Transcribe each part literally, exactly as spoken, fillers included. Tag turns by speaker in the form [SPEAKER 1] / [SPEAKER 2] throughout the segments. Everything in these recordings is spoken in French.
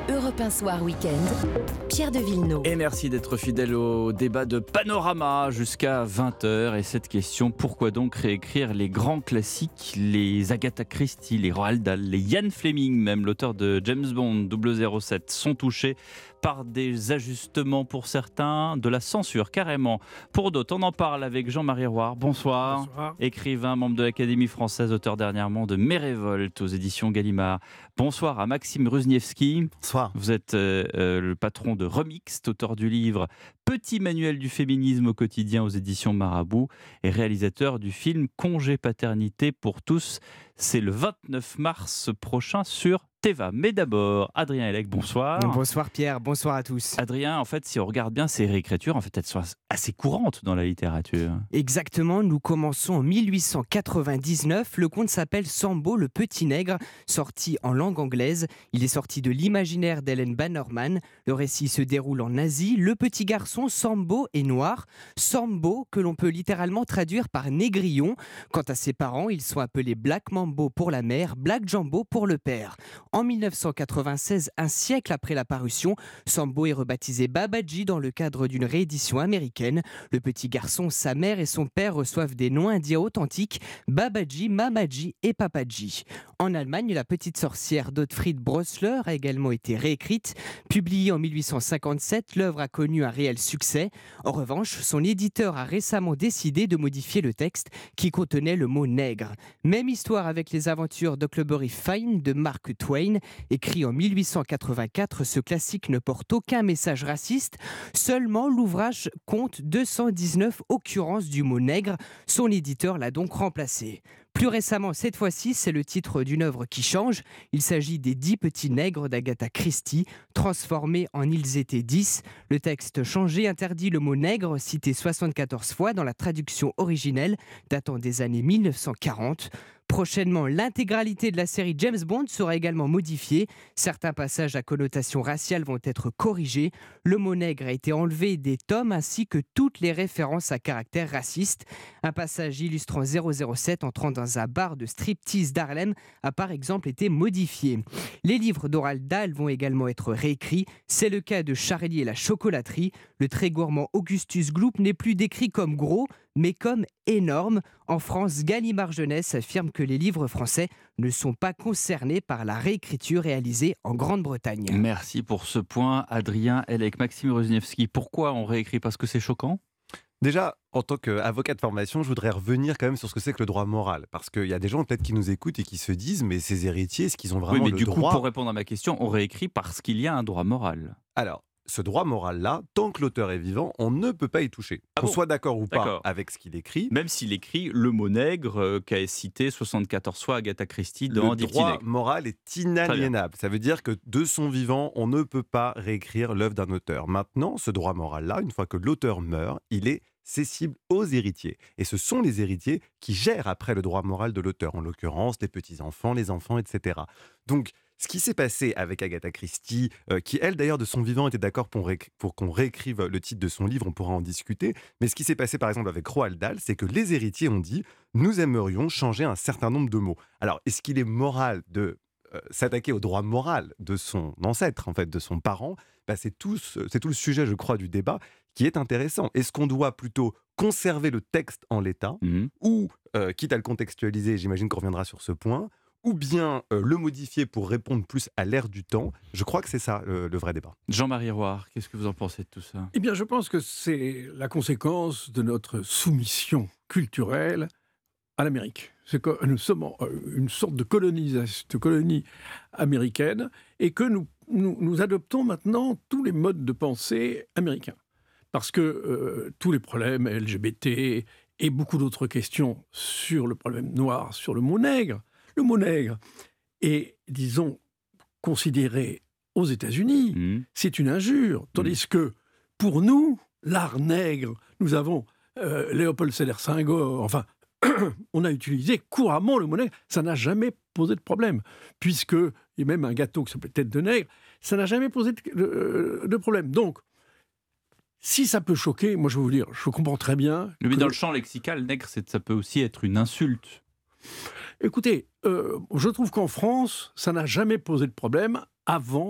[SPEAKER 1] Europe un Soir Week-end, Pierre de Villeneuve.
[SPEAKER 2] Et merci d'être fidèle au débat de Panorama jusqu'à vingt heures. Et cette question, pourquoi donc réécrire les grands classiques, les Agatha Christie, les Roald Dahl, les Ian Fleming, même l'auteur de James Bond double zéro sept, sont touchés par des ajustements pour certains, de la censure carrément pour d'autres. On en parle avec Jean-Marie Roire. Bonsoir.
[SPEAKER 3] Bonsoir.
[SPEAKER 2] Écrivain, membre de l'Académie française, auteur dernièrement de Mes révoltes aux éditions Gallimard. Bonsoir à Maxime Rusniewski.
[SPEAKER 4] Bonsoir.
[SPEAKER 2] Vous êtes euh, euh, le patron de Remixed, auteur du livre Petit manuel du féminisme au quotidien aux éditions Marabout et réalisateur du film Congé paternité pour tous. C'est le vingt-neuf mars prochain sur Teva. Mais d'abord, Adrien Hellec, bonsoir.
[SPEAKER 3] Bonsoir Pierre, bonsoir à tous.
[SPEAKER 2] Adrien, en fait, si on regarde bien ces réécritures, en fait, elles sont assez courantes dans la littérature.
[SPEAKER 3] Exactement, nous commençons en mille huit cent quatre-vingt-dix-neuf. Le conte s'appelle Sambo, le petit nègre, sorti en langue anglaise. Il est sorti de l'imaginaire d'Hélène Bannerman. Le récit se déroule en Asie. Le petit garçon, Sambo, est noir. Sambo, que l'on peut littéralement traduire par négrillon. Quant à ses parents, ils sont appelés Black Mambo pour la mère, Black Jambo pour le père. En mille neuf cent quatre-vingt-seize, un siècle après la parution, Sambo est rebaptisé Babaji dans le cadre d'une réédition américaine. Le petit garçon, sa mère et son père reçoivent des noms indiens authentiques, Babaji, Mamaji et Papaji. En Allemagne, La petite sorcière d'Ottfried Brosler a également été réécrite. Publiée en mille huit cent cinquante-sept, l'œuvre a connu un réel succès. En revanche, son éditeur a récemment décidé de modifier le texte qui contenait le mot nègre. Même histoire avec les aventures d'Huckleberry Finn de Mark Twain. Écrit en mille huit cent quatre-vingt-quatre, ce classique ne porte aucun message raciste. Seulement, l'ouvrage compte deux cent dix-neuf occurrences du mot nègre. Son éditeur l'a donc remplacé. Plus récemment, cette fois-ci, c'est le titre d'une œuvre qui change. Il s'agit des Dix petits nègres d'Agatha Christie, transformés en Ils étaient dix. Le texte changé interdit le mot nègre, cité soixante-quatorze fois dans la traduction originelle datant des années mille neuf cent quarante. Prochainement, l'intégralité de la série James Bond sera également modifiée. Certains passages à connotation raciale vont être corrigés. Le mot nègre a été enlevé des tomes ainsi que toutes les références à caractère raciste. Un passage illustrant zéro zéro sept entrant dans un bar de striptease d'Harlem a par exemple été modifié. Les livres d'Roald Dahl vont également être réécrits. C'est le cas de Charlie et la chocolaterie. Le très gourmand Augustus Gloop n'est plus décrit comme gros, mais comme énorme. En France, Gallimard Jeunesse affirme que les livres français ne sont pas concernés par la réécriture réalisée en Grande-Bretagne.
[SPEAKER 2] Merci pour ce point, Adrien Hellec. Maxime Rusniewski, pourquoi on réécrit? Parce que c'est choquant?
[SPEAKER 4] Déjà, en tant qu'avocat de formation, je voudrais revenir quand même sur ce que c'est que le droit moral. Parce qu'il y a des gens peut-être qui nous écoutent et qui se disent, mais ces héritiers, est-ce qu'ils ont vraiment
[SPEAKER 2] oui, mais
[SPEAKER 4] le
[SPEAKER 2] du
[SPEAKER 4] droit...
[SPEAKER 2] coup, pour répondre à ma question, on réécrit parce qu'il y a un droit moral.
[SPEAKER 4] Alors, ce droit moral-là, tant que l'auteur est vivant, on ne peut pas y toucher.
[SPEAKER 2] Ah
[SPEAKER 4] Qu'on
[SPEAKER 2] bon
[SPEAKER 4] soit d'accord ou pas
[SPEAKER 2] D'accord.
[SPEAKER 4] avec ce qu'il écrit.
[SPEAKER 2] Même s'il écrit le mot nègre euh, qu'a cité soixante-quatorze fois Agatha Christie dans
[SPEAKER 4] Le
[SPEAKER 2] Dix petits
[SPEAKER 4] droit
[SPEAKER 2] nègres.
[SPEAKER 4] moral est inaliénable. Ça veut dire que de son vivant, on ne peut pas réécrire l'œuvre d'un auteur. Maintenant, ce droit moral-là, une fois que l'auteur meurt, il est cessible aux héritiers. Et ce sont les héritiers qui gèrent après le droit moral de l'auteur, en l'occurrence les petits-enfants, les enfants, et cetera. Donc, ce qui s'est passé avec Agatha Christie, euh, qui elle d'ailleurs de son vivant était d'accord pour, ré- pour qu'on réécrive le titre de son livre, on pourra en discuter, mais ce qui s'est passé par exemple avec Roald Dahl, c'est que les héritiers ont dit « nous aimerions changer un certain nombre de mots ». Alors, est-ce qu'il est moral de euh, s'attaquer au droit moral de son ancêtre, en fait, de son parent? Bah, c'est, tout, c'est tout le sujet, je crois, du débat qui est intéressant. Est-ce qu'on doit plutôt conserver le texte en l'état,
[SPEAKER 2] Mmh.
[SPEAKER 4] ou, euh, quitte à le contextualiser, j'imagine qu'on reviendra sur ce point, ou bien euh, le modifier pour répondre plus à l'ère du temps? Je crois que c'est ça euh, le vrai débat.
[SPEAKER 2] Jean-Marie Roire, qu'est-ce que vous en pensez de tout ça?
[SPEAKER 5] Eh bien, je pense que c'est la conséquence de notre soumission culturelle à l'Amérique. C'est que nous sommes en- une sorte de colonisation, de colonie américaine, et que nous, nous, nous adoptons maintenant tous les modes de pensée américains. Parce que euh, tous les problèmes L G B T et beaucoup d'autres questions sur le problème noir, sur le mot nègre, le mot nègre est, disons, considéré aux États-Unis,
[SPEAKER 2] Mmh.
[SPEAKER 5] c'est une injure. Tandis que, pour nous, l'art nègre, nous avons euh, Léopold Sédar Senghor, enfin, on a utilisé couramment le mot nègre, ça n'a jamais posé de problème, puisque, il y a même un gâteau qui s'appelait Tête de nègre, ça n'a jamais posé de, de- de problème. Donc, si ça peut choquer, moi je vais vous dire, je comprends très bien.
[SPEAKER 2] Mais
[SPEAKER 5] que-
[SPEAKER 2] dans le champ lexical, nègre, c'est- ça peut aussi être une insulte.
[SPEAKER 5] Écoutez, euh, je trouve qu'en France, ça n'a jamais posé de problème avant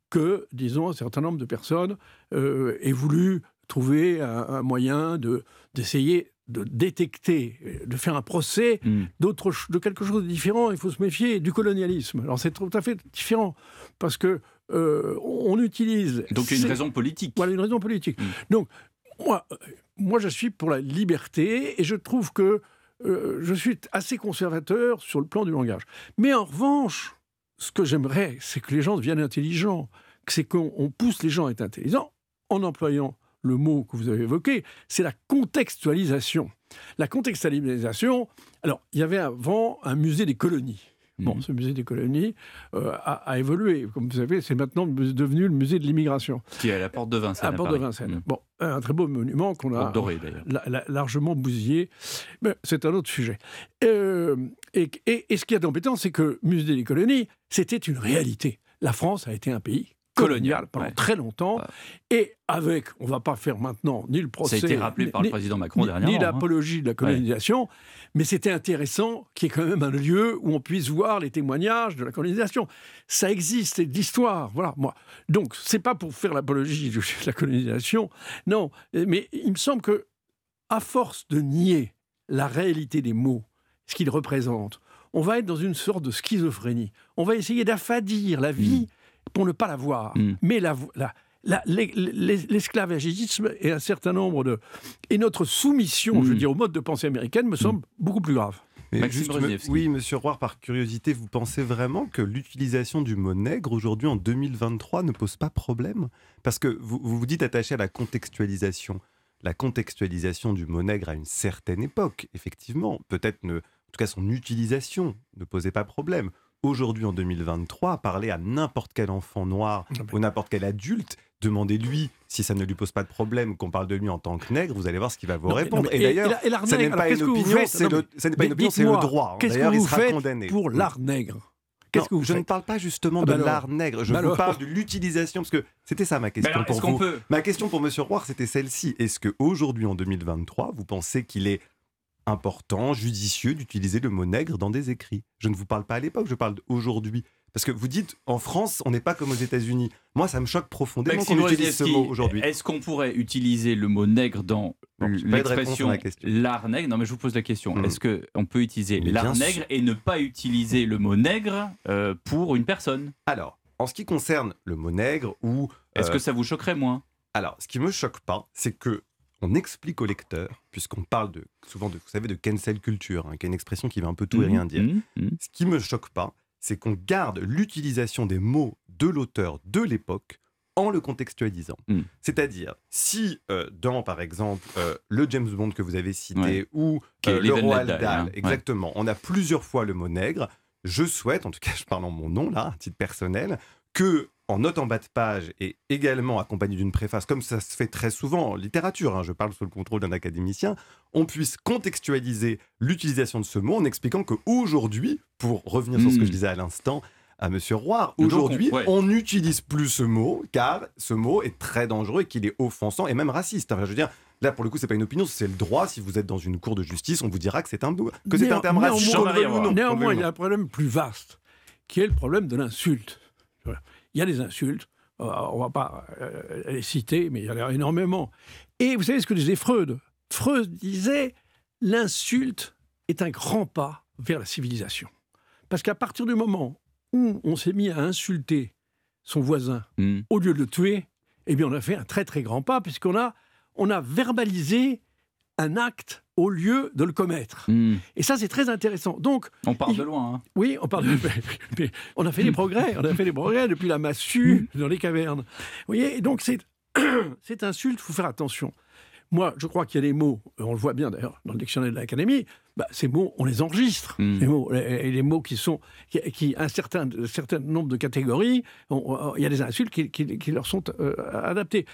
[SPEAKER 5] que, disons, un certain nombre de personnes euh, aient voulu trouver un, un moyen de, d'essayer de détecter, de faire un procès
[SPEAKER 2] Mm.
[SPEAKER 5] d'autre, de quelque chose de différent. Il faut se méfier du colonialisme. Alors c'est tout à fait différent, parce que euh, on utilise...
[SPEAKER 2] Donc il y a une
[SPEAKER 5] ces-
[SPEAKER 2] raison politique.
[SPEAKER 5] Voilà, une raison politique.
[SPEAKER 2] Mm.
[SPEAKER 5] Donc, moi, euh, moi, je suis pour la liberté, et je trouve que euh, je suis assez conservateur sur le plan du langage. Mais en revanche, ce que j'aimerais, c'est que les gens deviennent intelligents, que c'est qu'on on pousse les gens à être intelligents en employant le mot que vous avez évoqué, c'est la contextualisation. La contextualisation, alors, il y avait avant un musée des colonies. Bon,
[SPEAKER 2] Mhm.
[SPEAKER 5] ce musée des colonies euh, a, a évolué. Comme vous savez, c'est maintenant devenu le musée de l'immigration,
[SPEAKER 2] Qui est à la porte de Vincennes.
[SPEAKER 5] à
[SPEAKER 2] à
[SPEAKER 5] Porte de
[SPEAKER 2] Paris.
[SPEAKER 5] Vincennes.
[SPEAKER 2] Mm.
[SPEAKER 5] Bon, un très beau monument qu'on a
[SPEAKER 2] Porte dorée, d'ailleurs.
[SPEAKER 5] la- la- largement bousillé. Mais c'est un autre sujet. Euh, et, et- et ce qui est embêtant, c'est que le musée des colonies, c'était une réalité. La France a été un pays colonial
[SPEAKER 2] Colonial,
[SPEAKER 5] pendant
[SPEAKER 2] ouais.
[SPEAKER 5] très longtemps.
[SPEAKER 2] Ouais.
[SPEAKER 5] Et avec, on ne va pas faire maintenant ni le
[SPEAKER 2] Ça
[SPEAKER 5] procès...
[SPEAKER 2] a été rappelé
[SPEAKER 5] ni-
[SPEAKER 2] par le
[SPEAKER 5] ni-
[SPEAKER 2] président Macron
[SPEAKER 5] ni,
[SPEAKER 2] dernièrement.
[SPEAKER 5] ni
[SPEAKER 2] hein.
[SPEAKER 5] l'apologie de la colonisation, mais c'était intéressant qu'il y ait quand même un lieu où on puisse voir les témoignages de la colonisation. Ça existe, c'est de l'histoire, voilà. Moi, donc c'est pas pour faire l'apologie de la colonisation, non. Mais il me semble que, à force de nier la réalité des mots, ce qu'ils représentent, on va être dans une sorte de schizophrénie. On va essayer d'affadir la vie pour ne pas la voir,
[SPEAKER 2] Mm.
[SPEAKER 5] mais la, la, la- l'es- l'es- l'esclavagisme et un certain nombre de... Et notre soumission, je veux
[SPEAKER 2] Mm.
[SPEAKER 5] dire, au mode de pensée américaine me semble beaucoup plus grave.
[SPEAKER 4] Mais
[SPEAKER 2] Maxime
[SPEAKER 4] juste, me-
[SPEAKER 2] Brzezinski.
[SPEAKER 4] oui, monsieur Roire, par curiosité, vous pensez vraiment que l'utilisation du mot nègre aujourd'hui en deux mille vingt-trois ne pose pas problème? Parce que vous, vous vous dites attaché à la contextualisation. La contextualisation du mot nègre à une certaine époque, effectivement, peut-être, ne, en tout cas son utilisation ne posait pas problème. Aujourd'hui, en deux mille vingt-trois, parler à n'importe quel enfant noir
[SPEAKER 5] Ah ben.
[SPEAKER 4] ou n'importe quel adulte, demandez-lui si ça ne lui pose pas de problème qu'on parle de lui en tant que nègre, vous allez voir ce qu'il va vous
[SPEAKER 5] Non, mais-
[SPEAKER 4] répondre.
[SPEAKER 5] non, mais-
[SPEAKER 4] et
[SPEAKER 5] et-
[SPEAKER 4] d'ailleurs,
[SPEAKER 5] et la- et l'art
[SPEAKER 4] ça n'est
[SPEAKER 5] nègre,
[SPEAKER 4] pas
[SPEAKER 5] alors,
[SPEAKER 4] une
[SPEAKER 5] qu'est-ce que vous
[SPEAKER 4] opinion,
[SPEAKER 5] faites
[SPEAKER 4] c'est
[SPEAKER 5] Non,
[SPEAKER 4] le,
[SPEAKER 5] mais
[SPEAKER 4] ça n'est pas une opinion, c'est le
[SPEAKER 5] dites-moi,
[SPEAKER 4] droit. hein.
[SPEAKER 5] Qu'est-ce que
[SPEAKER 4] D'ailleurs, il
[SPEAKER 5] vous
[SPEAKER 4] sera
[SPEAKER 5] faites
[SPEAKER 4] condamné.
[SPEAKER 5] pour
[SPEAKER 4] Mm.
[SPEAKER 5] l'art nègre? Qu'est-ce
[SPEAKER 4] Non,
[SPEAKER 5] que vous
[SPEAKER 4] je ne
[SPEAKER 5] faites
[SPEAKER 4] parle pas justement
[SPEAKER 5] Ah
[SPEAKER 4] de
[SPEAKER 5] bah alors.
[SPEAKER 4] l'art nègre, je
[SPEAKER 5] Bah
[SPEAKER 4] vous
[SPEAKER 5] alors.
[SPEAKER 4] parle de l'utilisation, parce que c'était ça ma
[SPEAKER 2] Mais
[SPEAKER 4] question
[SPEAKER 2] alors,
[SPEAKER 4] pour
[SPEAKER 2] est-ce qu'on
[SPEAKER 4] vous.
[SPEAKER 2] peut...
[SPEAKER 4] Ma question pour Monsieur Roire, c'était celle-ci. Est-ce qu'aujourd'hui, en deux mille vingt-trois, vous pensez qu'il est important, judicieux d'utiliser le mot nègre dans des écrits? Je ne vous parle pas à l'époque, je parle d'aujourd'hui. Parce que vous dites, en France, on n'est pas comme aux États-Unis. Moi, ça me choque profondément
[SPEAKER 2] Maxime
[SPEAKER 4] qu'on utilise ce
[SPEAKER 2] Brzezinski,
[SPEAKER 4] mot aujourd'hui.
[SPEAKER 2] est-ce qu'on pourrait utiliser le mot nègre dans
[SPEAKER 4] Non, j'ai pas eu de réponse à
[SPEAKER 2] l'expression
[SPEAKER 4] la question.
[SPEAKER 2] l'art nègre? Non, mais je vous pose la question.
[SPEAKER 4] Mm.
[SPEAKER 2] Est-ce qu'on peut utiliser
[SPEAKER 4] Mais
[SPEAKER 2] l'art
[SPEAKER 4] bien
[SPEAKER 2] nègre
[SPEAKER 4] sûr.
[SPEAKER 2] et ne pas utiliser le mot nègre euh, pour une personne?
[SPEAKER 4] Alors, en ce qui concerne le mot nègre ou...
[SPEAKER 2] Est-ce
[SPEAKER 4] euh,
[SPEAKER 2] que ça vous choquerait moins?
[SPEAKER 4] Alors, ce qui me choque pas, c'est que on explique au lecteur, puisqu'on parle de, souvent de, vous savez, de cancel culture, hein, qui est une expression qui veut un peu tout et rien dire.
[SPEAKER 2] Mhm, mhm.
[SPEAKER 4] Ce qui me choque pas, c'est qu'on garde l'utilisation des mots de l'auteur de l'époque en le contextualisant.
[SPEAKER 2] Mm.
[SPEAKER 4] C'est-à-dire, si euh, dans, par exemple, euh, le James Bond que vous avez cité,
[SPEAKER 2] Ouais.
[SPEAKER 4] ou
[SPEAKER 2] Qui est
[SPEAKER 4] euh, le
[SPEAKER 2] Live and
[SPEAKER 4] Roald
[SPEAKER 2] Let Die,
[SPEAKER 4] Dahl,
[SPEAKER 2] hein. Ouais.
[SPEAKER 4] exactement, on a plusieurs fois le mot nègre, je souhaite, en tout cas je parle en mon nom là, à titre personnel, que en note en bas de page et également accompagné d'une préface, comme ça se fait très souvent en littérature, hein, je parle sous le contrôle d'un académicien, on puisse contextualiser l'utilisation de ce mot en expliquant qu'aujourd'hui, pour revenir sur ce que
[SPEAKER 2] Mm.
[SPEAKER 4] je disais à l'instant à Monsieur Roire,
[SPEAKER 2] Donc,
[SPEAKER 4] aujourd'hui,
[SPEAKER 2] on- ouais.
[SPEAKER 4] on n'utilise plus ce mot car ce mot est très dangereux et qu'il est offensant et même raciste. Enfin, je veux dire, là pour le coup, c'est pas une opinion, c'est le droit. Si vous êtes dans une cour de justice, on vous dira que c'est un, que c'est un terme
[SPEAKER 5] Néan-
[SPEAKER 4] raciste.
[SPEAKER 2] néanmoins-
[SPEAKER 4] qu'on le veuille ou non, qu'on le veuille
[SPEAKER 5] Néanmoins,
[SPEAKER 4] ou
[SPEAKER 5] il y a
[SPEAKER 4] non.
[SPEAKER 5] un problème plus vaste, qui est le problème de l'insulte. Voilà. Il y a des insultes, euh, on ne va pas euh, les citer, mais il y en a énormément. Et vous savez ce que disait Freud? Freud disait, l'insulte est un grand pas vers la civilisation. Parce qu'à partir du moment où on s'est mis à insulter son voisin,
[SPEAKER 2] Mm.
[SPEAKER 5] au lieu de le tuer, eh bien on a fait un très très grand pas, puisqu'on a, on a verbalisé un acte au lieu de le commettre.
[SPEAKER 2] Mm.
[SPEAKER 5] Et ça, c'est très intéressant. Donc,
[SPEAKER 2] On part
[SPEAKER 5] Il-
[SPEAKER 2] de loin. Hein.
[SPEAKER 5] oui, on parle de... mais on a fait des progrès, on a fait des progrès depuis la massue dans les cavernes. Vous voyez, et donc c'est cette insulte, il faut faire attention. Moi, je crois qu'il y a des mots, on le voit bien d'ailleurs dans le dictionnaire de l'Académie, bah, ces mots, on les enregistre.
[SPEAKER 2] Mm.
[SPEAKER 5] Les mots, et les mots qui sont, qui, qui un certain, un certain nombre de catégories, on- on- il y a des insultes qui, qui- qui leur sont euh, adaptées.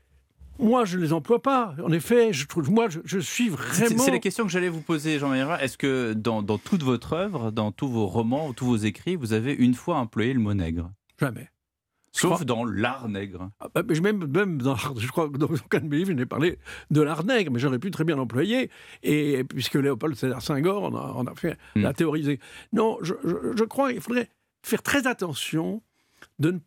[SPEAKER 5] Moi, je ne les emploie pas. En effet, je trouve, moi, je, je suis
[SPEAKER 2] C'est
[SPEAKER 5] vraiment.
[SPEAKER 2] c'est la question que j'allais vous poser, Jean Mayra. Est-ce que dans, dans toute votre œuvre, dans tous vos romans, tous vos écrits, vous avez une fois employé le mot nègre?
[SPEAKER 5] Jamais.
[SPEAKER 2] Sauf
[SPEAKER 5] crois-
[SPEAKER 2] dans l'art nègre.
[SPEAKER 5] Ah, bah, mais je- même, même dans l'art- je crois que dans aucun de mes livres, je n'ai parlé de l'art nègre, mais j'aurais pu très bien l'employer, et puisque Léopold Sédar Senghor, on a, on a fait,
[SPEAKER 2] Mm.
[SPEAKER 5] l'a théorisé. Non, je, je- je crois qu'il faudrait faire très attention de ne pas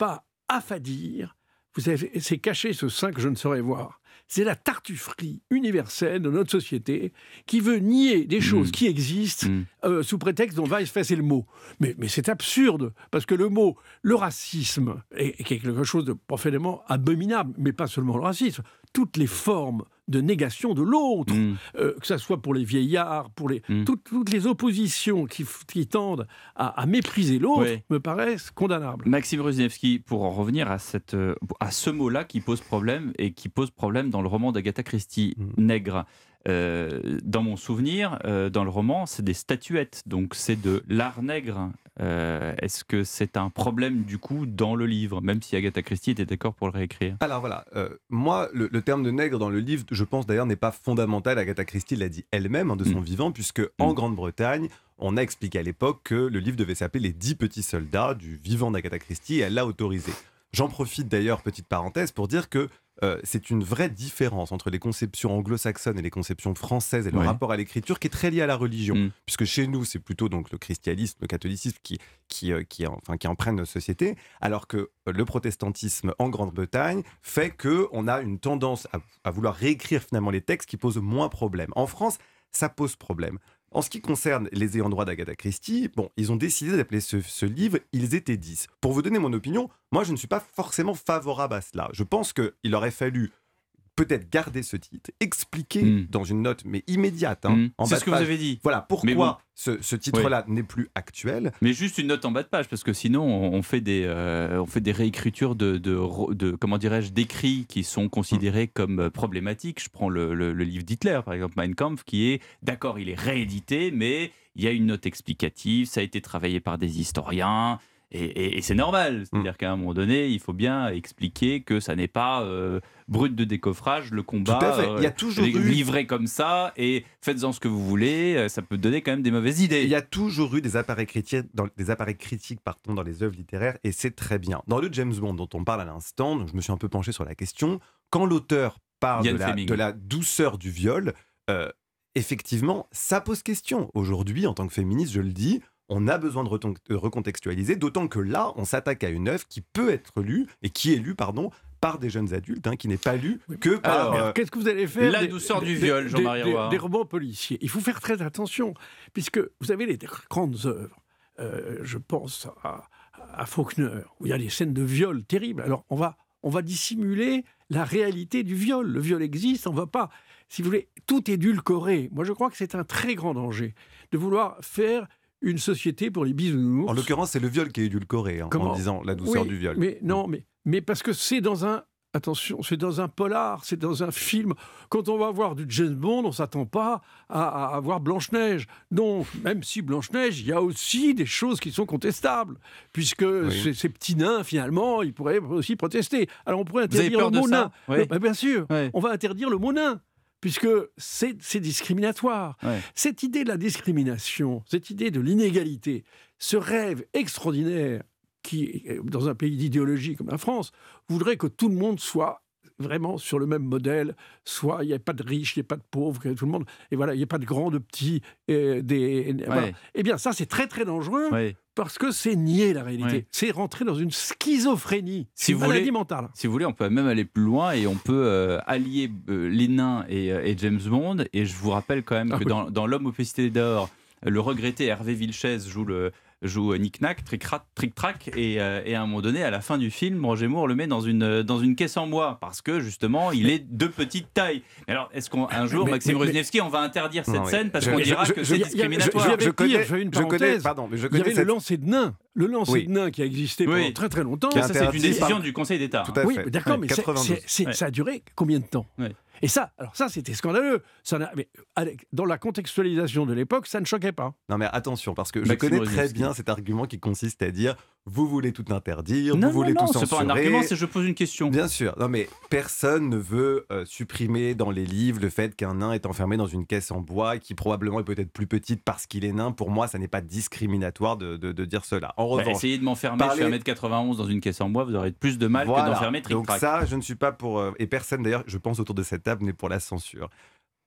[SPEAKER 5] affadir. Vous savez, c'est caché ce sein que je ne saurais voir. C'est la tartufferie universelle de notre société qui veut nier des choses mmh. qui existent mmh. euh, sous prétexte qu'on va effacer le mot. Mais, mais c'est absurde, parce que le mot, le racisme, est, est quelque chose de profondément abominable, mais pas seulement le racisme. Toutes les formes de négation de l'autre, mmh. euh, que ce soit pour les vieillards, pour les, mmh. toutes, toutes les oppositions qui, qui tendent à, à mépriser l'autre, oui. me paraissent condamnables.
[SPEAKER 2] Maxime Rusniewski, pour en revenir à, cette, à ce mot-là qui pose problème, et qui pose problème dans le roman d'Agatha Christie, mmh. Nègre. Euh, dans mon souvenir, euh, dans le roman, c'est des statuettes, donc c'est de l'art nègre. Euh, est-ce que c'est un problème du coup dans le livre, même si Agatha Christie était d'accord pour le réécrire?
[SPEAKER 4] Alors voilà, euh, moi, le, le terme de nègre dans le livre, je pense d'ailleurs, n'est pas fondamental. Agatha Christie l'a dit elle-même hein, de son mmh. vivant, puisque mmh. en Grande-Bretagne, on a expliqué à l'époque que le livre devait s'appeler Les dix petits soldats du vivant d'Agatha Christie, et elle l'a autorisé. J'en profite d'ailleurs, petite parenthèse, pour dire que euh, c'est une vraie différence entre les conceptions anglo-saxonnes et les conceptions françaises et le ouais. rapport à l'écriture qui est très lié à la religion. Mm. Puisque chez nous, c'est plutôt donc, le christianisme, le catholicisme qui, qui, euh, qui, enfin, qui empruntent notre société, alors que euh, le protestantisme en Grande-Bretagne fait qu'on a une tendance à, à vouloir réécrire finalement les textes qui posent moins problème. En France, ça pose problème. En ce qui concerne les ayants droit d'Agatha Christie, bon, ils ont décidé d'appeler ce, ce livre « Ils étaient dix ». Pour vous donner mon opinion, moi je ne suis pas forcément favorable à cela. Je pense qu'il aurait fallu peut-être garder ce titre, expliquer mmh. dans une note, mais immédiate. Hein,
[SPEAKER 2] mmh. C'est ce que page, vous avez dit.
[SPEAKER 4] Voilà, pourquoi
[SPEAKER 2] bon,
[SPEAKER 4] ce, ce titre-là oui. n'est plus actuel.
[SPEAKER 2] Mais juste une note en bas de page, parce que sinon on fait des, euh, on fait des réécritures de, de, de, comment dirais-je, d'écrits qui sont considérés mmh. comme problématiques. Je prends le, le, le livre d'Hitler, par exemple, Mein Kampf, qui est, d'accord, il est réédité, mais il y a une note explicative, ça a été travaillé par des historiens. Et, et, et c'est normal, c'est-à-dire mmh. qu'à un moment donné, il faut bien expliquer que ça n'est pas euh, brut de décoffrage, le combat
[SPEAKER 4] Tout à fait. Il y a toujours
[SPEAKER 2] euh,
[SPEAKER 4] eu...
[SPEAKER 2] livré comme ça, et faites-en ce que vous voulez, ça peut donner quand même des mauvaises idées.
[SPEAKER 4] Il y a toujours eu des appareils critiques dans, des appareils critiques, pardon, dans les œuvres littéraires, et c'est très bien. Dans le James Bond dont on parle à l'instant, donc je me suis un peu penché sur la question, quand l'auteur parle de la, de la douceur du viol, euh, effectivement, ça pose question. Aujourd'hui, en tant que féministe, je le dis, on a besoin de, reton- de recontextualiser, d'autant que là, on s'attaque à une œuvre qui peut être lue, et qui est lue, pardon, par des jeunes adultes, hein, qui n'est pas lue oui. que par...
[SPEAKER 5] Alors, euh, qu'est-ce que vous allez faire
[SPEAKER 2] La
[SPEAKER 5] des,
[SPEAKER 2] douceur
[SPEAKER 5] des,
[SPEAKER 2] du
[SPEAKER 5] des,
[SPEAKER 2] viol, Jean-Marie
[SPEAKER 5] Roy.
[SPEAKER 2] Des,
[SPEAKER 5] des romans policiers. Il faut faire très attention, puisque vous avez les grandes œuvres. Euh, je pense à, à Faulkner, où il y a des scènes de viol terribles. Alors, on va, on va dissimuler la réalité du viol. Le viol existe, on ne va pas... Si vous voulez, tout édulcorer. Moi, je crois que c'est un très grand danger de vouloir faire... une société pour les bisounours.
[SPEAKER 4] En l'occurrence, c'est le viol qui est édulcoré, hein, en disant la douceur
[SPEAKER 5] oui,
[SPEAKER 4] du viol.
[SPEAKER 5] Mais non, mais, mais parce que c'est dans un... Attention, c'est dans un polar, c'est dans un film. Quand on va voir du James Bond, on ne s'attend pas à, à voir Blanche-Neige. Donc, même si Blanche-Neige, il y a aussi des choses qui sont contestables, puisque oui. ces, ces petits nains, finalement, ils pourraient aussi protester. Alors, on pourrait interdire le mot nain.
[SPEAKER 2] Oui.
[SPEAKER 5] Non, bien sûr,
[SPEAKER 2] oui.
[SPEAKER 5] on va interdire le mot nain. Puisque c'est, c'est discriminatoire. Ouais. Cette idée de la discrimination, cette idée de l'inégalité, ce rêve extraordinaire qui, dans un pays d'idéologie comme la France, voudrait que tout le monde soit vraiment sur le même modèle, soit il n'y ait pas de riches, il n'y ait pas de pauvres, que tout le monde, et voilà, il n'y ait pas de grands, de petits, et des, ouais. voilà. Eh bien, ça, c'est très, très dangereux, ouais. parce que c'est nier la réalité. Ouais. C'est rentrer dans une schizophrénie,
[SPEAKER 2] si
[SPEAKER 5] une
[SPEAKER 2] vous
[SPEAKER 5] maladie
[SPEAKER 2] voulez,
[SPEAKER 5] mentale.
[SPEAKER 2] Si vous voulez, on peut même aller plus loin, et on peut euh, allier euh, les nains et, et James Bond, et je vous rappelle quand même ah, que oui. dans, dans L'Homme aux Festivités d'Or, le regretté Hervé Vilches joue le... joue Knick-Knack, Trick-Track, et, euh, et à un moment donné, à la fin du film, Roger Moore le met dans une, dans une caisse en bois, parce que justement, il est de petite taille. Alors, est-ce qu'un jour, mais, Maxime Rusniewski, on va interdire cette non, scène parce je, qu'on je, dira je, que je, c'est je, discriminatoire?
[SPEAKER 5] Je, je, je, je connais, pire, une je connais, pardon, mais je connais il y avait cette... le lancer de nains. Le lancer oui. de nains qui a existé pendant oui. très très longtemps.
[SPEAKER 2] Ça, c'est une décision par... du Conseil d'État.
[SPEAKER 5] Tout à oui, fait. D'accord, ouais, mais c'est, c'est, c'est, ouais. ça a duré combien de temps? ouais. Et ça, alors ça, c'était scandaleux. Ça mais, dans la contextualisation de l'époque, ça ne choquait pas.
[SPEAKER 4] Non, mais attention, parce que je Maxime connais très bien cet argument qui consiste à dire vous voulez tout interdire,
[SPEAKER 2] non,
[SPEAKER 4] vous voulez
[SPEAKER 2] non,
[SPEAKER 4] tout
[SPEAKER 2] non,
[SPEAKER 4] censurer.
[SPEAKER 2] C'est pas un argument, c'est je pose une question.
[SPEAKER 4] Bien sûr. Non, mais personne ne veut euh, supprimer dans les livres le fait qu'un nain est enfermé dans une caisse en bois qui probablement est peut-être plus petite parce qu'il est nain. Pour moi, ça n'est pas discriminatoire de, de, de dire cela. En revanche, bah,
[SPEAKER 2] essayez de m'enfermer, parler... je fais un mètre quatre-vingt-onze dans une caisse en bois, vous aurez plus de mal
[SPEAKER 4] voilà.
[SPEAKER 2] que d'enfermer Trick-Track.
[SPEAKER 4] Donc ça, je ne suis pas pour... Euh, et personne, d'ailleurs, je pense, autour de cette table, n'est pour la censure.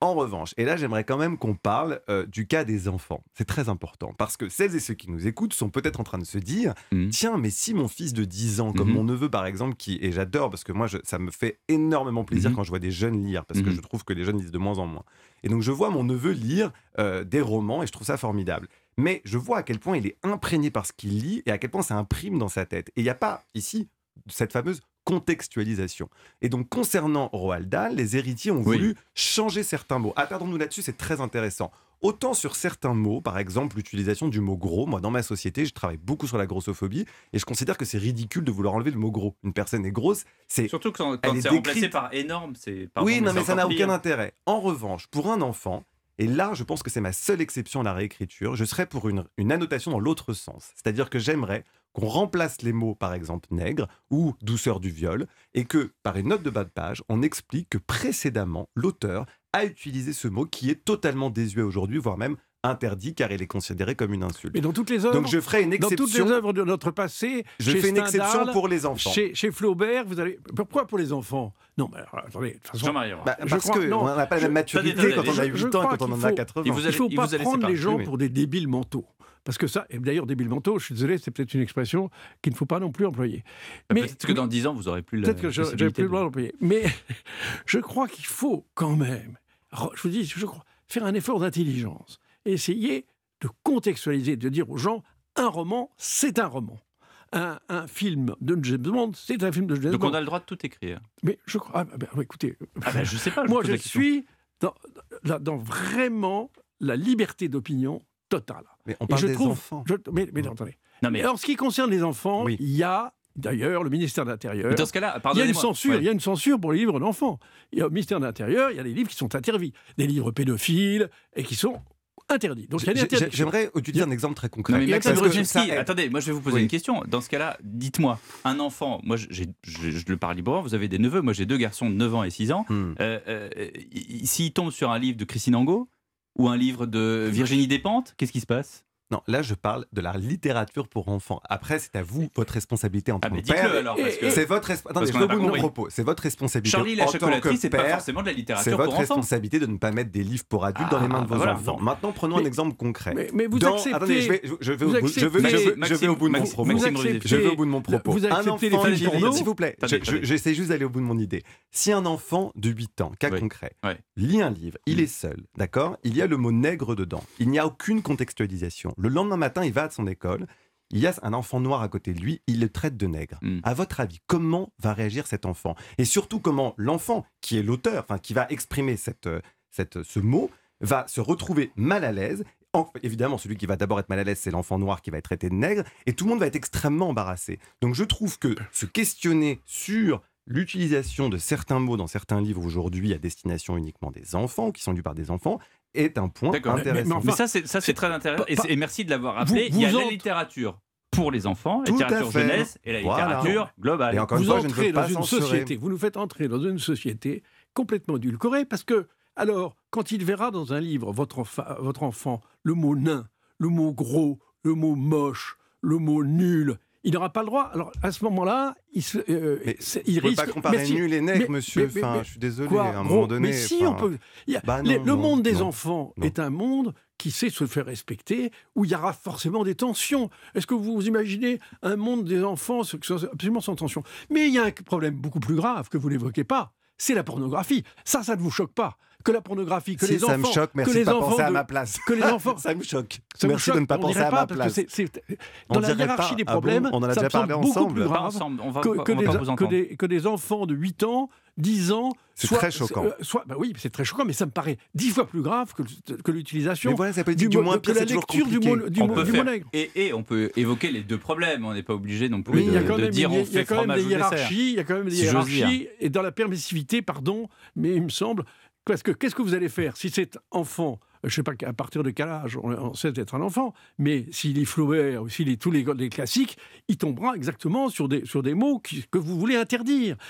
[SPEAKER 4] En revanche, et là j'aimerais quand même qu'on parle euh, du cas des enfants. C'est très important, parce que celles et ceux qui nous écoutent sont peut-être en train de se dire mmh. tiens, mais si mon fils de dix ans, comme mmh. mon neveu par exemple, qui, et j'adore, parce que moi je, ça me fait énormément plaisir mmh. quand je vois des jeunes lire, parce mmh. que je trouve que les jeunes lisent de moins en moins. Et donc je vois mon neveu lire euh, des romans, et je trouve ça formidable. Mais je vois à quel point il est imprégné par ce qu'il lit, et à quel point ça imprime dans sa tête. Et il n'y a pas ici cette fameuse contextualisation. Et donc, concernant Roald Dahl, les héritiers ont oui. voulu changer certains mots. Attardons-nous là-dessus, c'est très intéressant. Autant sur certains mots, par exemple l'utilisation du mot gros. Moi, dans ma société, je travaille beaucoup sur la grossophobie et je considère que c'est ridicule de vouloir enlever le mot gros. Une personne est grosse, c'est...
[SPEAKER 2] Surtout quand, quand c'est remplacé par énorme, c'est... Pardon,
[SPEAKER 4] oui,
[SPEAKER 2] mais
[SPEAKER 4] non, mais ça n'a
[SPEAKER 2] pire.
[SPEAKER 4] aucun intérêt. En revanche, pour un enfant, et là, je pense que c'est ma seule exception à la réécriture, je serais pour une, une annotation dans l'autre sens. C'est-à-dire que j'aimerais qu'on remplace les mots, par exemple, nègre ou douceur du viol, et que, par une note de bas de page, on explique que précédemment, l'auteur a utilisé ce mot qui est totalement désuet aujourd'hui, voire même interdit, car il est considéré comme une insulte.
[SPEAKER 5] Mais dans toutes les œuvres,
[SPEAKER 4] donc je ferai une exception.
[SPEAKER 5] Dans toutes les œuvres de notre passé,
[SPEAKER 4] je
[SPEAKER 5] chez
[SPEAKER 4] fais une
[SPEAKER 5] Stendhal,
[SPEAKER 4] exception pour les enfants.
[SPEAKER 5] Chez, chez Flaubert, vous allez. Pourquoi pour les enfants ? Non, mais alors, attendez, de toute façon.
[SPEAKER 2] Jean-Marie.
[SPEAKER 4] Bah, parce qu'on n'a pas la même maturité je, quand on a huit ans et quand on en a quatre-vingts.
[SPEAKER 5] Il ne faut pas prendre les gens pour des débiles mentaux. Parce que ça, et d'ailleurs, débile mentaux, je suis désolé, c'est peut-être une expression qu'il ne faut pas non plus employer.
[SPEAKER 2] Bah, mais, peut-être que dans dix ans, vous n'aurez plus la
[SPEAKER 5] Peut-être que je n'aurai plus le droit d'employer. Mais je crois qu'il faut quand même, je vous dis, je crois, faire un effort d'intelligence. Et essayer de contextualiser, de dire aux gens, un roman, c'est un roman. Un, un film de James Bond, c'est un film de James
[SPEAKER 2] Donc
[SPEAKER 5] Bond.
[SPEAKER 2] Donc on a le droit de tout écrire.
[SPEAKER 5] Mais je crois... Ah, ben, écoutez...
[SPEAKER 2] Ah ben, je sais pas. Je
[SPEAKER 5] moi, je suis dans, dans, dans vraiment la liberté d'opinion totale.
[SPEAKER 4] Mais on parle
[SPEAKER 5] je
[SPEAKER 4] des
[SPEAKER 5] trouve,
[SPEAKER 4] enfants.
[SPEAKER 5] Je, mais, mais attendez.
[SPEAKER 2] Non, mais...
[SPEAKER 5] Alors, ce qui concerne les enfants,
[SPEAKER 4] oui.
[SPEAKER 5] il y a... D'ailleurs, le ministère de l'Intérieur...
[SPEAKER 2] Dans ce cas-là,
[SPEAKER 5] il y a une censure, ouais. il y a une censure pour les livres d'enfants. Il y a, au ministère de l'Intérieur, il y a des livres qui sont interdits. Des livres pédophiles et qui sont interdits. Donc, il y a des interdictions.
[SPEAKER 4] J'aimerais utiliser un exemple très concret.
[SPEAKER 2] Non, mais Maxime Rodzinski,
[SPEAKER 4] ça...
[SPEAKER 2] attendez, moi je vais vous poser
[SPEAKER 4] oui.
[SPEAKER 2] une question. Dans ce cas-là, dites-moi, un enfant, moi j'ai, je, je le parle librement, vous avez des neveux, moi j'ai deux garçons de neuf ans et six ans. Hmm. Euh, euh, s'ils tombent sur un livre de Christine Angot ou un livre de Virginie Despentes, qu'est-ce qui se passe ?
[SPEAKER 4] Non, là, je parle de la littérature pour enfants. Après, c'est à vous, votre responsabilité en tant
[SPEAKER 2] ah,
[SPEAKER 4] que père.
[SPEAKER 2] Alors, parce que...
[SPEAKER 4] C'est votre resp... Attendez, je vais au bout de mon propos. C'est votre responsabilité
[SPEAKER 2] Charlie la
[SPEAKER 4] en tant que
[SPEAKER 2] c'est
[SPEAKER 4] père.
[SPEAKER 2] Pas forcément de la littérature
[SPEAKER 4] c'est votre
[SPEAKER 2] pour enfants.
[SPEAKER 4] responsabilité de ne pas mettre des livres pour adultes ah, dans les mains de vos
[SPEAKER 2] voilà.
[SPEAKER 4] enfants. Maintenant, prenons
[SPEAKER 5] mais,
[SPEAKER 4] un exemple concret.
[SPEAKER 5] Mais, mais vous
[SPEAKER 4] dans...
[SPEAKER 5] acceptez...
[SPEAKER 4] Attendez, je vais, je vais, au, bout, je veux, je veux, je vais au bout de mon propos. Je vais au bout de mon propos.
[SPEAKER 5] Vous acceptez
[SPEAKER 4] un enfant,
[SPEAKER 5] les films porno,
[SPEAKER 4] s'il vous plaît. J'essaie juste d'aller au bout de mon idée. Si un enfant de huit ans, cas concret, lit un livre, il est seul, d'accord ? Il y a le mot nègre dedans. Il n'y a aucune contextualisation. Le lendemain matin, il va à son école. Il y a un enfant noir à côté de lui, il le traite de nègre. Mm. À votre avis, comment va réagir cet enfant ? Et surtout, comment l'enfant, qui est l'auteur, enfin qui va exprimer cette, cette, ce mot, va se retrouver mal à l'aise. En, évidemment, celui qui va d'abord être mal à l'aise, c'est l'enfant noir qui va être traité de nègre, et tout le monde va être extrêmement embarrassé. Donc je trouve que se questionner sur l'utilisation de certains mots dans certains livres aujourd'hui à destination uniquement des enfants, qui sont lus par des enfants, est un point
[SPEAKER 2] D'accord.
[SPEAKER 4] intéressant.
[SPEAKER 2] Mais, mais, enfin, mais ça, c'est, ça, c'est très intéressant. Et, et merci de l'avoir rappelé. Vous, vous Il y a en... la littérature pour les enfants, la littérature jeunesse et la littérature voilà. globale.
[SPEAKER 5] Et encore vous une fois, entrez je ne veux pas dans une société, vous nous faites entrer dans une société complètement édulcorée, parce que, alors, quand il verra dans un livre, votre, enfa, votre enfant, le mot nain, le mot gros, le mot moche, le mot nul, il n'aura pas le droit. Alors, à ce moment-là, il, se, euh,
[SPEAKER 4] mais
[SPEAKER 5] il
[SPEAKER 4] vous
[SPEAKER 5] risque...
[SPEAKER 4] ne pouvez pas comparer
[SPEAKER 5] si,
[SPEAKER 4] nul et nègre,
[SPEAKER 5] mais,
[SPEAKER 4] monsieur.
[SPEAKER 5] Mais, mais,
[SPEAKER 4] enfin,
[SPEAKER 5] mais,
[SPEAKER 4] je suis désolé,
[SPEAKER 5] quoi,
[SPEAKER 4] à un
[SPEAKER 5] gros,
[SPEAKER 4] moment donné...
[SPEAKER 5] Mais si, on peut... Il y a,
[SPEAKER 4] bah non,
[SPEAKER 5] les, le
[SPEAKER 4] non,
[SPEAKER 5] monde des
[SPEAKER 4] non,
[SPEAKER 5] enfants
[SPEAKER 4] non.
[SPEAKER 5] est un monde qui sait se faire respecter, où il y aura forcément des tensions. Est-ce que vous imaginez un monde des enfants absolument sans tension ? Mais il y a un problème beaucoup plus grave que vous n'évoquez pas, c'est la pornographie. Ça, ça ne vous choque pas ? Que la pornographie, que
[SPEAKER 4] si,
[SPEAKER 5] les
[SPEAKER 4] ça
[SPEAKER 5] enfants...
[SPEAKER 4] me choque, merci
[SPEAKER 5] que les
[SPEAKER 4] de ne pas
[SPEAKER 5] enfants
[SPEAKER 4] penser
[SPEAKER 5] de,
[SPEAKER 4] à ma place.
[SPEAKER 5] Que les enfants...
[SPEAKER 4] ça me choque.
[SPEAKER 5] Ça
[SPEAKER 4] merci
[SPEAKER 5] choque,
[SPEAKER 4] de ne pas penser à ma place.
[SPEAKER 5] C'est, c'est, dans on la hiérarchie
[SPEAKER 4] pas.
[SPEAKER 5] des problèmes,
[SPEAKER 4] ah bon, on en a
[SPEAKER 5] ça
[SPEAKER 4] déjà
[SPEAKER 5] me semble
[SPEAKER 4] parlé
[SPEAKER 5] beaucoup
[SPEAKER 4] ensemble.
[SPEAKER 5] plus grave
[SPEAKER 2] on va,
[SPEAKER 5] que, que,
[SPEAKER 2] on va
[SPEAKER 5] des,
[SPEAKER 2] pas vous
[SPEAKER 5] que, des, que des enfants de huit ans, dix ans...
[SPEAKER 4] C'est
[SPEAKER 5] soit,
[SPEAKER 4] très choquant.
[SPEAKER 5] Euh, soit, bah oui, c'est très choquant, mais ça me paraît dix fois plus grave que, que l'utilisation
[SPEAKER 4] mais voilà, ça peut
[SPEAKER 5] du,
[SPEAKER 4] du moins
[SPEAKER 5] que
[SPEAKER 4] pire,
[SPEAKER 5] la lecture du mot, du, mot, du mot nègre.
[SPEAKER 2] Et, et on peut évoquer les deux problèmes, on n'est pas obligé non plus
[SPEAKER 5] oui,
[SPEAKER 2] de, de
[SPEAKER 5] même,
[SPEAKER 2] dire on fait fromage ou dessert.
[SPEAKER 5] Il y a quand même des hiérarchies, et dans la permissivité, pardon, mais il me semble... Parce que qu'est-ce que vous allez faire si cet enfant, je ne sais pas à partir de quel âge on, on sait être un enfant, mais s'il est Flaubert ou s'il est tous les, les classiques, il tombera exactement sur des, sur des mots qui, que vous voulez interdire.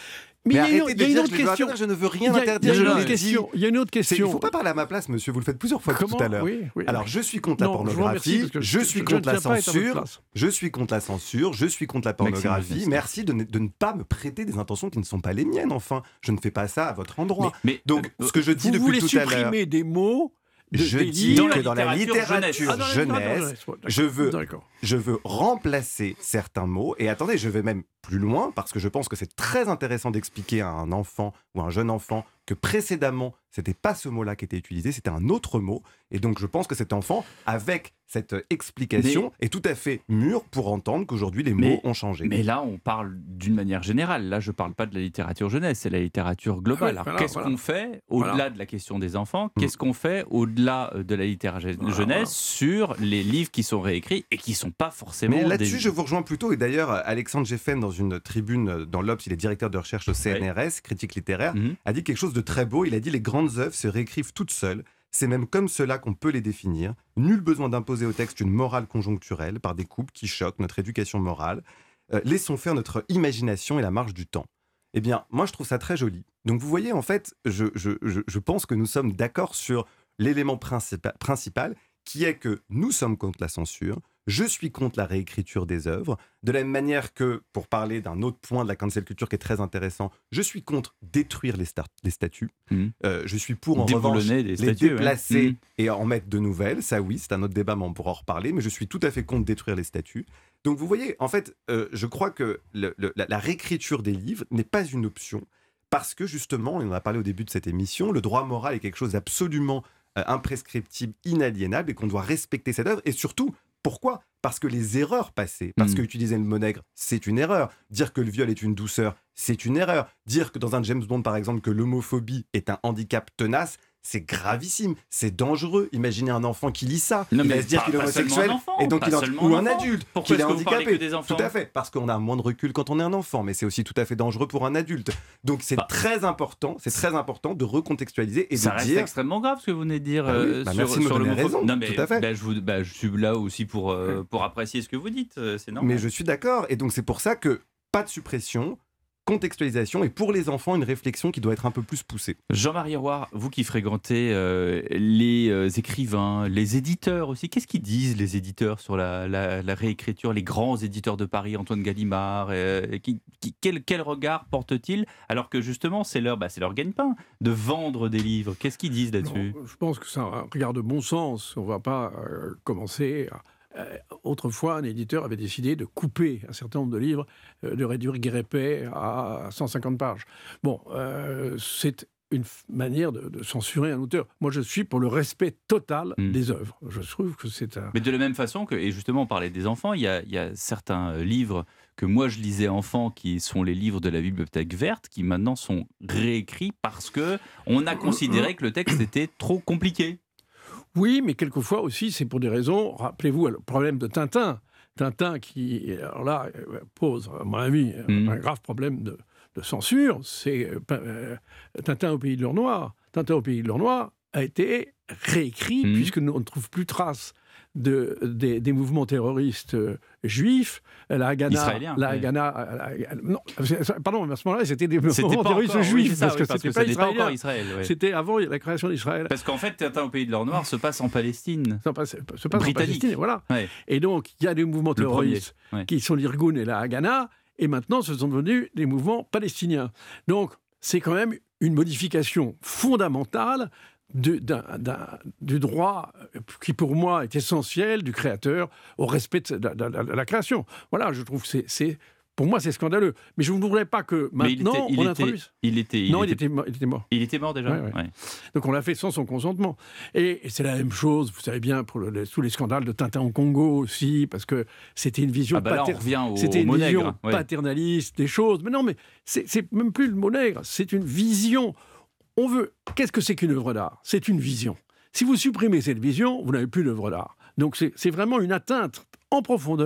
[SPEAKER 5] Mais,
[SPEAKER 4] Mais
[SPEAKER 5] il y a une,
[SPEAKER 4] arrêtez
[SPEAKER 5] il
[SPEAKER 4] de
[SPEAKER 5] y a une
[SPEAKER 4] dire
[SPEAKER 5] autre
[SPEAKER 4] je les dois
[SPEAKER 5] question.
[SPEAKER 4] interdire, je ne veux
[SPEAKER 5] Il
[SPEAKER 4] rien
[SPEAKER 5] y a-
[SPEAKER 4] interdire.
[SPEAKER 5] il y a
[SPEAKER 4] je
[SPEAKER 5] une
[SPEAKER 4] l'ai
[SPEAKER 5] autre
[SPEAKER 4] dit.
[SPEAKER 5] question. Il y a une autre
[SPEAKER 4] C'est-
[SPEAKER 5] question.
[SPEAKER 4] Il ne faut pas parler à ma place, monsieur. Vous le faites plusieurs fois
[SPEAKER 5] Comment
[SPEAKER 4] tout à l'heure.
[SPEAKER 5] Oui, oui.
[SPEAKER 4] Alors, je suis contre la
[SPEAKER 5] Non, je vous remercie,
[SPEAKER 4] pornographie,
[SPEAKER 5] parce que
[SPEAKER 4] je
[SPEAKER 5] je-
[SPEAKER 4] suis
[SPEAKER 5] je
[SPEAKER 4] contre
[SPEAKER 5] ne
[SPEAKER 4] la
[SPEAKER 5] tiens pas à être à votre
[SPEAKER 4] censure,
[SPEAKER 5] place.
[SPEAKER 4] je suis contre la censure, je suis contre la pornographie.
[SPEAKER 2] Maxime
[SPEAKER 4] Merci de ne, de ne pas me prêter des intentions qui ne sont pas les miennes, enfin. Je ne fais pas ça à votre endroit.
[SPEAKER 2] Mais,
[SPEAKER 4] Donc,
[SPEAKER 2] euh,
[SPEAKER 4] ce que je dis
[SPEAKER 5] Vous
[SPEAKER 4] depuis
[SPEAKER 5] voulez
[SPEAKER 4] tout à l'heure,
[SPEAKER 5] supprimer des mots de,
[SPEAKER 4] je
[SPEAKER 5] des
[SPEAKER 4] dis
[SPEAKER 5] livres
[SPEAKER 4] que dans la
[SPEAKER 2] littérature
[SPEAKER 4] littérature
[SPEAKER 5] Ah, dans la-
[SPEAKER 4] jeunesse,
[SPEAKER 5] dans la jeunesse, ouais,
[SPEAKER 4] je veux,
[SPEAKER 5] D'accord.
[SPEAKER 4] je veux remplacer certains mots. Et attendez, je vais même plus loin, parce que je pense que c'est très intéressant d'expliquer à un enfant ou à un jeune enfant que précédemment, c'était pas ce mot-là qui était utilisé, c'était un autre mot. Et donc, je pense que cet enfant, avec cette explication, est tout à fait mûr pour entendre qu'aujourd'hui, les
[SPEAKER 2] Mais-
[SPEAKER 4] mots ont changé.
[SPEAKER 2] Mais là, on parle d'une manière générale. Là, je ne parle pas de la littérature jeunesse, c'est la littérature globale.
[SPEAKER 5] Ah oui,
[SPEAKER 2] Alors,
[SPEAKER 5] voilà,
[SPEAKER 2] qu'est-ce
[SPEAKER 5] voilà.
[SPEAKER 2] qu'on fait au-delà
[SPEAKER 5] Voilà.
[SPEAKER 2] de la question des enfants
[SPEAKER 4] Mm.
[SPEAKER 2] Qu'est-ce qu'on fait au-delà de la littérature
[SPEAKER 5] Voilà,
[SPEAKER 2] jeunesse
[SPEAKER 5] voilà.
[SPEAKER 2] sur les livres qui sont réécrits et qui ne sont pas forcément
[SPEAKER 4] Mais là-dessus,
[SPEAKER 2] des...
[SPEAKER 4] je vous rejoins plutôt. Et d'ailleurs, Alexandre Geffen, dans une tribune dans l'Obs, il est directeur de recherche au C N R S, critique littéraire,
[SPEAKER 2] Mhm.
[SPEAKER 4] a dit quelque chose de très beau. Il a dit « Les grandes œuvres se réécrivent toutes seules. C'est même comme cela qu'on peut les définir. Nul besoin d'imposer au texte une morale conjoncturelle par des coupes qui choquent notre éducation morale. Euh, laissons faire notre imagination et la marche du temps. » Eh bien, moi, je trouve ça très joli. Donc, vous voyez, en fait, je, je, je, je pense que nous sommes d'accord sur l'élément principa- principal, qui est que nous sommes contre la censure. Je suis contre la réécriture des œuvres. De la même manière que, pour parler d'un autre point de la cancel culture qui est très intéressant, je suis contre détruire les, star- les statues.
[SPEAKER 2] Mhm.
[SPEAKER 4] Euh, je suis pour, en revanche,
[SPEAKER 2] Déboulonner des
[SPEAKER 4] les
[SPEAKER 2] statues, ouais.
[SPEAKER 4] déplacer
[SPEAKER 2] Mhm.
[SPEAKER 4] et en mettre de nouvelles. Ça, oui, c'est un autre débat, mais on pourra en reparler. Mais je suis tout à fait contre détruire les statues. Donc, vous voyez, en fait, euh, je crois que le- le- la, la réécriture des livres n'est pas une option. Parce que, justement, et on en a parlé au début de cette émission, le droit moral est quelque chose d'absolument euh, imprescriptible, inaliénable, et qu'on doit respecter cette œuvre. Et surtout, pourquoi ? Parce que les erreurs passées, parce
[SPEAKER 2] Mm.
[SPEAKER 4] que utiliser le mot nègre, c'est une erreur. Dire que le viol est une douceur, c'est une erreur. Dire que dans un James Bond, par exemple, que l'homophobie est un handicap tenace, c'est gravissime, c'est dangereux. Imaginez un enfant qui lit ça,
[SPEAKER 2] Non,
[SPEAKER 4] il
[SPEAKER 2] mais
[SPEAKER 4] va se dire
[SPEAKER 2] pas-
[SPEAKER 4] qu'il est
[SPEAKER 2] pas seulement
[SPEAKER 4] homosexuel,
[SPEAKER 2] un enfant,
[SPEAKER 4] et donc
[SPEAKER 2] pas
[SPEAKER 4] il est
[SPEAKER 2] seulement
[SPEAKER 4] ou
[SPEAKER 2] un
[SPEAKER 4] un
[SPEAKER 2] enfant.
[SPEAKER 4] adulte,
[SPEAKER 2] Pourquoi
[SPEAKER 4] qu'il est
[SPEAKER 2] est-ce que vous parlez
[SPEAKER 4] handicapé.
[SPEAKER 2] que des enfants ?
[SPEAKER 4] Tout à fait, parce qu'on a moins de recul quand on est un enfant, mais c'est aussi tout à fait dangereux pour un adulte. Donc c'est
[SPEAKER 2] Bah,
[SPEAKER 4] très important, c'est très important de recontextualiser et
[SPEAKER 2] Ça
[SPEAKER 4] de
[SPEAKER 2] reste
[SPEAKER 4] dire.
[SPEAKER 2] extrêmement grave ce que vous venez de dire
[SPEAKER 4] Bah oui,
[SPEAKER 2] euh,
[SPEAKER 4] bah
[SPEAKER 2] sur,
[SPEAKER 4] merci de me
[SPEAKER 2] sur
[SPEAKER 4] donner
[SPEAKER 2] l'homophobie.
[SPEAKER 4] raison,
[SPEAKER 2] Non, mais
[SPEAKER 4] tout à fait.
[SPEAKER 2] bah, je, vous, bah, je suis là aussi pour, euh, pour apprécier ce que vous dites, euh, c'est normal.
[SPEAKER 4] Mais je suis d'accord, et donc c'est pour ça que pas de suppression, contextualisation, et pour les enfants, une réflexion qui doit être un peu plus poussée.
[SPEAKER 2] Jean-Marie Roy, vous qui fréquentez euh, les euh, écrivains, les éditeurs aussi, qu'est-ce qu'ils disent les éditeurs sur la, la- la réécriture, les grands éditeurs de Paris, Antoine Gallimard, euh, qui- qui- quel, quel regard portent-ils alors que justement c'est leur, bah, c'est leur gagne-pain de vendre des livres? Qu'est-ce qu'ils disent là-dessus?
[SPEAKER 5] Non, je pense que c'est un regard de bon sens. On ne va pas euh, commencer à... Euh, autrefois, un éditeur avait décidé de couper un certain nombre de livres, euh, de réduire Guérépet à cent cinquante pages. Bon, euh, c'est une f- manière de, de censurer un auteur. Moi, je suis pour le respect total
[SPEAKER 2] Mm.
[SPEAKER 5] des œuvres. Je trouve que c'est un...
[SPEAKER 2] Mais de la même façon que, et justement on parlait des enfants, il y a, il y a certains euh, livres que moi je lisais enfant qui sont les livres de la bibliothèque verte qui maintenant sont réécrits parce que on a considéré que le texte était trop compliqué.
[SPEAKER 5] Oui, mais quelquefois aussi, c'est pour des raisons... Rappelez-vous le problème de Tintin. Tintin qui, alors là, euh, pose, à mon avis,
[SPEAKER 2] Mm.
[SPEAKER 5] un grave problème de, de censure. C'est euh, pa- euh, Tintin au pays de l'or noir. Tintin au pays de l'or noir a été réécrit,
[SPEAKER 2] Mm.
[SPEAKER 5] puisque nous, on ne trouve plus trace de, des, des mouvements terroristes euh, juifs. La Haganah...
[SPEAKER 2] Israéliens,
[SPEAKER 5] La
[SPEAKER 2] ouais.
[SPEAKER 5] Haganah, euh, la- non, c'est- pardon, à ce moment-là, c'était des
[SPEAKER 2] C'était
[SPEAKER 5] mouvements
[SPEAKER 2] pas
[SPEAKER 5] terroristes
[SPEAKER 2] encore, oui,
[SPEAKER 5] juifs,
[SPEAKER 2] c'est ça,
[SPEAKER 5] parce
[SPEAKER 2] oui,
[SPEAKER 5] que
[SPEAKER 2] parce
[SPEAKER 5] c'était
[SPEAKER 2] que
[SPEAKER 5] pas
[SPEAKER 2] c'était pas encore
[SPEAKER 5] israélien.
[SPEAKER 2] Israël. Ouais.
[SPEAKER 5] C'était avant la création d'Israël.
[SPEAKER 2] Parce qu'en fait, Tintin au pays de l'or noir se passe en Palestine.
[SPEAKER 5] Ça passe, se passe en
[SPEAKER 2] Britannique.
[SPEAKER 5] Palestine, voilà.
[SPEAKER 2] Ouais.
[SPEAKER 5] Et donc, il y a des mouvements
[SPEAKER 2] Le
[SPEAKER 5] terroristes
[SPEAKER 2] premier, ouais.
[SPEAKER 5] qui sont l'Irgun et la Haganah, et maintenant, ce sont devenus des mouvements palestiniens. Donc, c'est quand même une modification fondamentale de- d'un- d'un- du droit qui, pour moi, est essentiel du créateur au respect de, de- de- de la création. Voilà, je trouve que c'est... c'est- pour moi, c'est scandaleux. Mais je ne voudrais pas que
[SPEAKER 2] Mais il
[SPEAKER 5] maintenant,
[SPEAKER 2] était, il
[SPEAKER 5] on
[SPEAKER 2] était,
[SPEAKER 5] introduise...
[SPEAKER 2] il était, il
[SPEAKER 5] non,
[SPEAKER 2] était,
[SPEAKER 5] il, était, mo- il était mort.
[SPEAKER 2] il était mort déjà.
[SPEAKER 5] Ouais, ouais.
[SPEAKER 2] Ouais.
[SPEAKER 5] Donc on l'a fait sans son consentement. Et, et c'est la même chose, vous savez bien, pour le- les- tous les scandales de Tintin au Congo aussi, parce que c'était une vision,
[SPEAKER 2] Ah bah là, on
[SPEAKER 5] pater-
[SPEAKER 2] revient au,
[SPEAKER 5] c'était
[SPEAKER 2] au
[SPEAKER 5] une
[SPEAKER 2] mot
[SPEAKER 5] vision
[SPEAKER 2] nègre. Ouais.
[SPEAKER 5] paternaliste des choses. Mais non, mais c'est c'est même plus le mot nègre, c'est une vision. On veut. Qu'est-ce que c'est qu'une œuvre d'art? C'est une vision. Si vous supprimez cette vision, vous n'avez plus d'œuvre d'art. Donc c'est c'est vraiment une atteinte en profondeur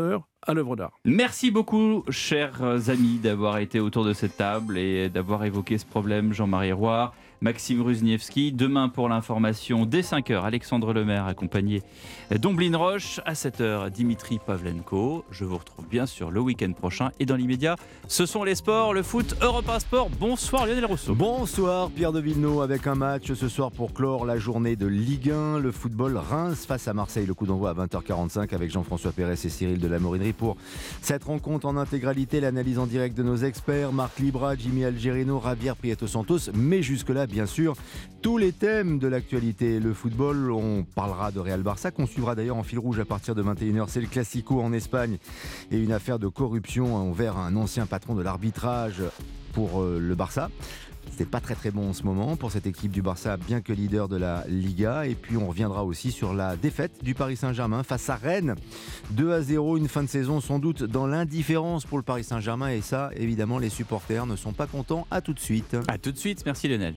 [SPEAKER 5] à l'œuvre d'art.
[SPEAKER 2] Merci beaucoup, chers amis, d'avoir été autour de cette table et d'avoir évoqué ce problème. Jean-Marie Roy, Maxime Ruzniewski. Demain, pour l'information, dès cinq heures, Alexandre Lemaire, accompagné d'Omblin Roche. À sept heures, Dimitri Pavlenko. Je vous retrouve bien sûr le week-end prochain. Et dans l'immédiat, ce sont les sports, le foot, Europe un Sport. Bonsoir Lionel Rousseau.
[SPEAKER 6] Bonsoir Pierre de Villeneuve, avec un match ce soir pour clore la journée de Ligue un. Le football, Reims face à Marseille. Le coup d'envoi à vingt heures quarante-cinq avec Jean-François Pérez et Cyril de la Morinerie pour cette rencontre en intégralité. L'analyse en direct de nos experts, Marc Libra, Jimmy Algerino, Javier Prieto Santos. Mais jusque-là, bien sûr, tous les thèmes de l'actualité. Le football, on parlera de Real Barça, qu'on suivra d'ailleurs en fil rouge à partir de vingt et une heures. C'est le Classico en Espagne et une affaire de corruption envers un ancien patron de l'arbitrage pour euh, le Barça. C'est pas très très bon en ce moment pour cette équipe du Barça, bien que leader de la Liga. Et puis on reviendra aussi sur la défaite du Paris Saint-Germain face à Rennes. deux à zéro, une fin de saison sans doute dans l'indifférence pour le Paris Saint-Germain. Et ça, évidemment, les supporters ne sont pas contents. À tout de suite.
[SPEAKER 2] À tout de suite, merci Lionel.